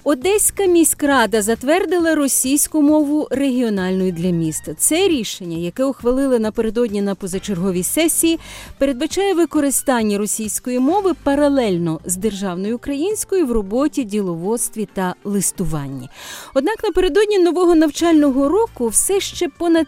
Одеська міськрада затвердила російську мову регіональною для міста. Це рішення, яке ухвалили напередодні на позачерговій сесії, передбачає використання російської мови паралельно з державною українською в роботі, діловодстві та листуванні. Однак напередодні нового навчального року все ще понад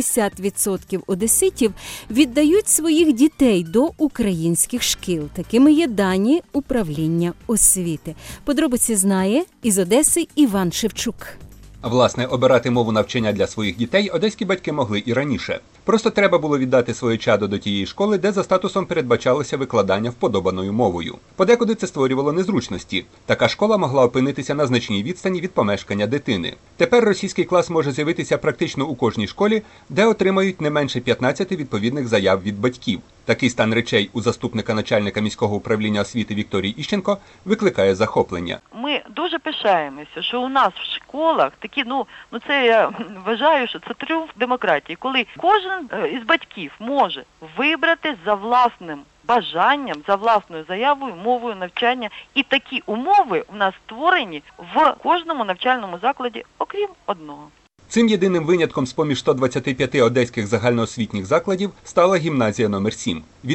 50% одеситів віддають своїх дітей до українських шкіл. Такими є дані управління освіти. Подробиці знає із Одеси Іван Шевчук. Власне, обирати мову навчання для своїх дітей одеські батьки могли і раніше. Просто треба було віддати своє чадо до тієї школи, де за статусом передбачалося викладання вподобаною мовою. Подекуди це створювало незручності. Така школа могла опинитися на значній відстані від помешкання дитини. Тепер російський клас може з'явитися практично у кожній школі, де отримають не менше 15 відповідних заяв від батьків. Такий стан речей у заступника начальника міського управління освіти Вікторії Іщенко викликає захоплення. Ми дуже пишаємося, що у нас в школах такі, це я вважаю, що це тріумф демократії, коли кожен із батьків може вибрати за власним бажанням, за власною заявою, мовою навчання. І такі умови у нас створені в кожному навчальному закладі, окрім одного. Цим єдиним винятком з-поміж 125 одеських загальноосвітніх закладів стала гімназія номер 7. Від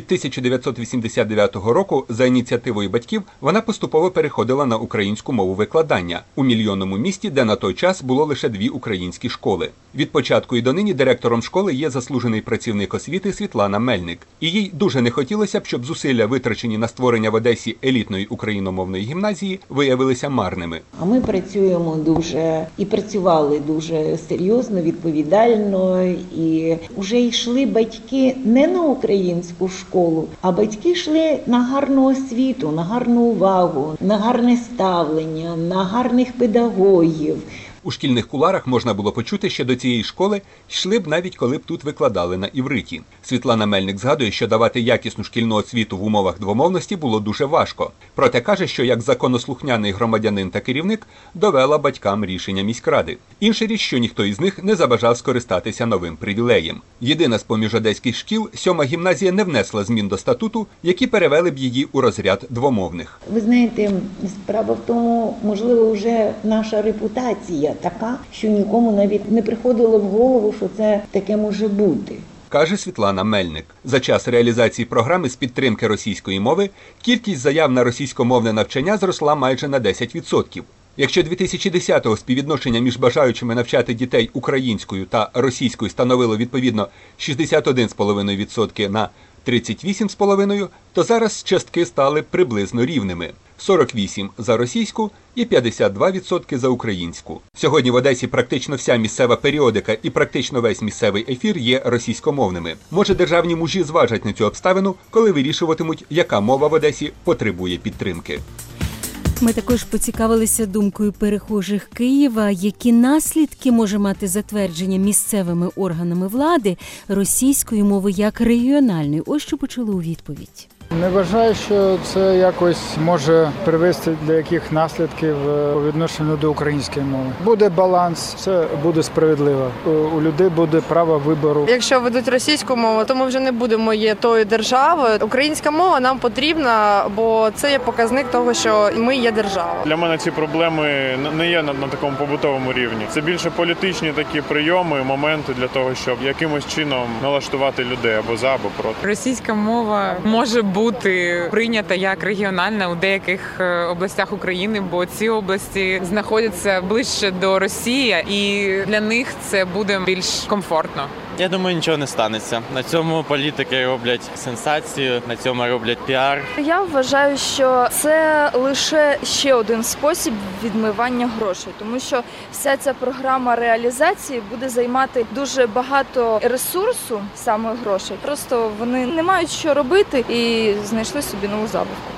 1989 року за ініціативою батьків вона поступово переходила на українську мову викладання у мільйонному місті, де на той час було лише 2 українські школи. Від початку і донині директором школи є заслужений працівник освіти Світлана Мельник. І їй дуже не хотілося б, щоб зусилля, витрачені на створення в Одесі елітної україномовної гімназії, виявилися марними. А ми працюємо і працювали дуже серйозно, відповідально, і вже йшли батьки не на українську школу, а батьки йшли на гарну освіту, на гарну увагу, на гарне ставлення, на гарних педагогів. У шкільних куларах можна було почути, що до цієї школи йшли б навіть коли б тут викладали на івриті. Світлана Мельник згадує, що давати якісну шкільну освіту в умовах двомовності було дуже важко. Проте каже, що як законослухняний громадянин та керівник довела батькам рішення міськради. Інша річ, що ніхто із них не забажав скористатися новим привілеєм. Єдина з-поміж одеських шкіл, 7-ма гімназія не внесла змін до статуту, які перевели б її у розряд двомовних. Ви знаєте, справа в тому, можливо, вже наша репутація така, що нікому навіть не приходило в голову, що це таке може бути. Каже Світлана Мельник. За час реалізації програми з підтримки російської мови кількість заяв на російськомовне навчання зросла майже на 10%. Якщо 2010-го співвідношення між бажаючими навчати дітей українською та російською становило відповідно 61,5% на 38,5%, то зараз частки стали приблизно рівними. 48% за російську і 52% за українську. Сьогодні в Одесі практично вся місцева періодика і практично весь місцевий ефір є російськомовними. Може, державні мужі зважать на цю обставину, коли вирішуватимуть, яка мова в Одесі потребує підтримки. Ми також поцікавилися думкою перехожих Києва, які наслідки може мати затвердження місцевими органами влади російської мови як регіональної. Ось що почули у відповідь. Не вважаю, що це якось може привести до яких наслідків у відношенні до української мови. Буде баланс, все буде справедливо. У людей буде право вибору. Якщо ведуть російську мову, то ми вже не будемо є тою державою. Українська мова нам потрібна, бо це є показник того, що ми є держава. Для мене ці проблеми не є на такому побутовому рівні. Це більше політичні такі прийоми, моменти для того, щоб якимось чином налаштувати людей або за, або проти. Російська мова може бути прийнята як регіональна у деяких областях України, бо ці області знаходяться ближче до Росії, і для них це буде більш комфортно. Я думаю, нічого не станеться. На цьому політики роблять сенсацію, на цьому роблять піар. Я вважаю, що це лише ще один спосіб відмивання грошей, тому що вся ця програма реалізації буде займати дуже багато ресурсу, саме грошей. Просто вони не мають що робити і знайшли собі нову забавку.